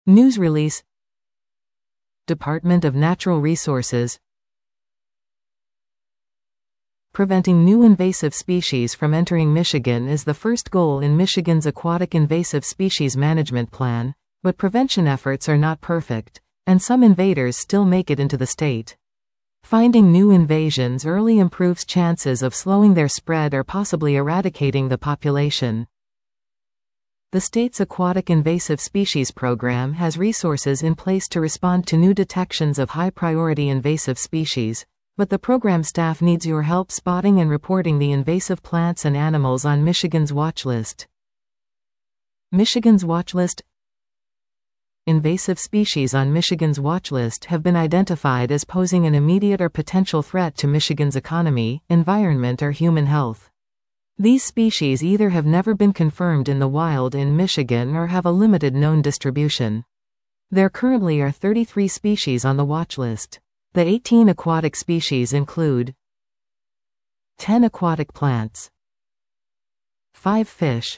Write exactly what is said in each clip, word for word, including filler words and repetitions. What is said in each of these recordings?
News release. Department of Natural Resources. Preventing new invasive species from entering Michigan is the first goal in Michigan's Aquatic Invasive Species Management Plan, but prevention efforts are not perfect, and some invaders still make it into the state. Finding new invasions early improves chances of slowing their spread or possibly eradicating the population. The state's Aquatic Invasive Species Program has resources in place to respond to new detections of high-priority invasive species, but the program staff needs your help spotting and reporting the invasive plants and animals on Michigan's watch list. Michigan's watch list. Invasive species on Michigan's watch list have been identified as posing an immediate or potential threat to Michigan's economy, environment, or human health. These species either have never been confirmed in the wild in Michigan or have a limited known distribution. There currently are thirty-three species on the watch list. The eighteen aquatic species include ten aquatic plants, five fish,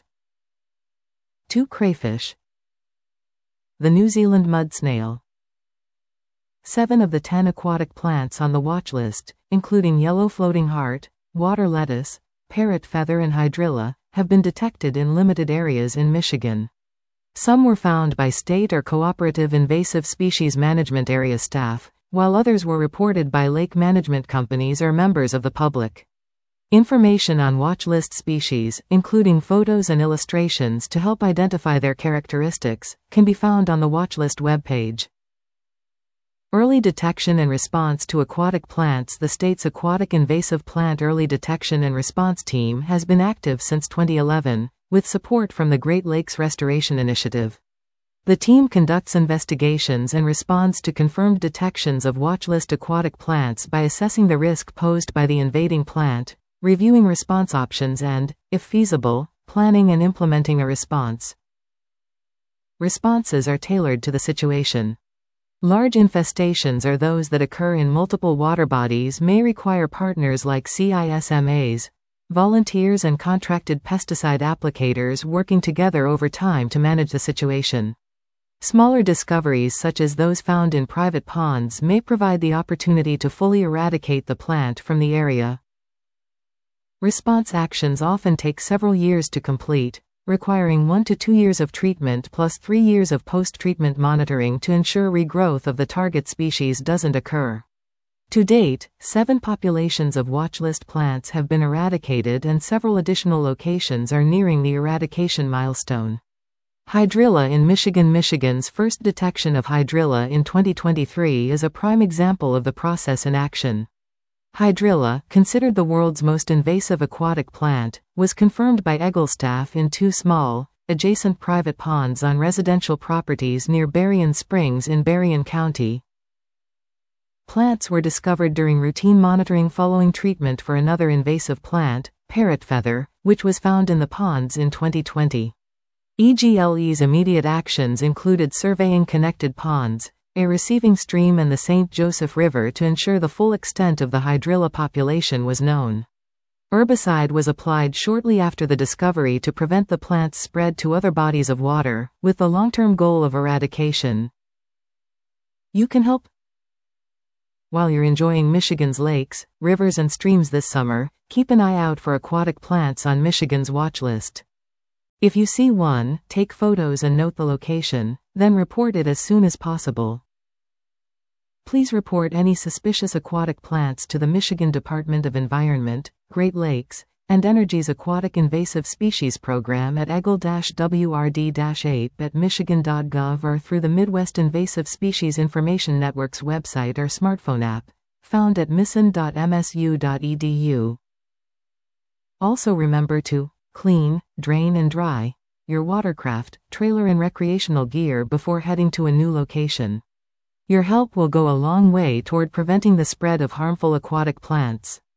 two crayfish, the New Zealand mud snail. Seven of the ten aquatic plants on the watch list, including yellow floating heart, water lettuce, parrot feather and hydrilla, have been detected in limited areas in Michigan. Some were found by state or cooperative invasive species management area staff, while others were reported by lake management companies or members of the public. Information on watch list species, including photos and illustrations to help identify their characteristics, can be found on the watchlist webpage. Early detection and response to aquatic plants. The state's Aquatic Invasive Plant Early Detection and Response Team has been active since twenty eleven, with support from the Great Lakes Restoration Initiative. The team conducts investigations and responds to confirmed detections of watchlist aquatic plants by assessing the risk posed by the invading plant, reviewing response options and, if feasible, planning and implementing a response. Responses are tailored to the situation. Large infestations or those that occur in multiple water bodies may require partners like C I S M As, volunteers and contracted pesticide applicators working together over time to manage the situation. Smaller discoveries such as those found in private ponds may provide the opportunity to fully eradicate the plant from the area. Response actions often take several years to complete, requiring one to two years of treatment plus three years of post-treatment monitoring to ensure regrowth of the target species doesn't occur. To date, seven populations of watchlist plants have been eradicated and several additional locations are nearing the eradication milestone. Hydrilla in Michigan. Michigan's first detection of hydrilla in twenty twenty-three is a prime example of the process in action. Hydrilla, considered the world's most invasive aquatic plant, was confirmed by Eagle staff in two small, adjacent private ponds on residential properties near Berrien Springs in Berrien County. Plants were discovered during routine monitoring following treatment for another invasive plant, parrot feather, which was found in the ponds in twenty twenty. E G L E's immediate actions included surveying connected ponds, a receiving stream and the Saint Joseph River to ensure the full extent of the hydrilla population was known. Herbicide was applied shortly after the discovery to prevent the plant's spread to other bodies of water, with the long-term goal of eradication. You can help. While you're enjoying Michigan's lakes, rivers and streams this summer, keep an eye out for aquatic plants on Michigan's watch list. If you see one, take photos and note the location, then report it as soon as possible. Please report any suspicious aquatic plants to the Michigan Department of Environment, Great Lakes, and Energy's Aquatic Invasive Species Program at eagle W R D eight at michigan dot gov or through the Midwest Invasive Species Information Network's website or smartphone app, found at misson dot m s u dot e d u. Also remember to clean, drain and dry your watercraft, trailer and recreational gear before heading to a new location. Your help will go a long way toward preventing the spread of harmful aquatic plants.